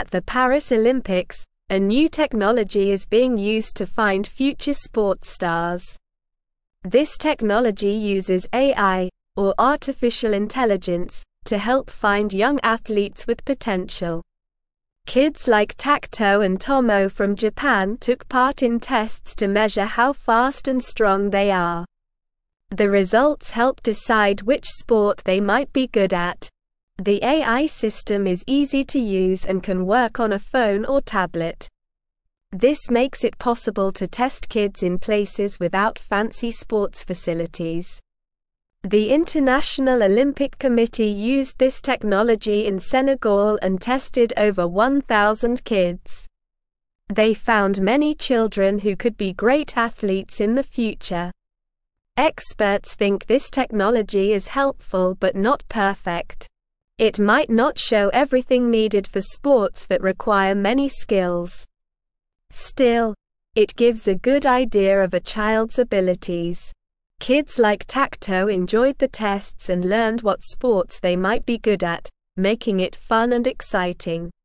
At the Paris Olympics, a new technology is being used to find future sports stars. This technology uses AI, or artificial intelligence, to help find young athletes with potential. Kids like Takuto and Tomo from Japan took part in tests to measure how fast and strong they are. The results help decide which sport they might be good at. The AI system is easy to use and can work on a phone or tablet. This makes it possible to test kids in places without fancy sports facilities. The International Olympic Committee used this technology in Senegal and tested over 1,000 kids. They found many children who could be great athletes in the future. Experts think this technology is helpful but not perfect. It might not show everything needed for sports that require many skills. Still, it gives a good idea of a child's abilities. Kids like Takuto enjoyed the tests and learned what sports they might be good at, making it fun and exciting.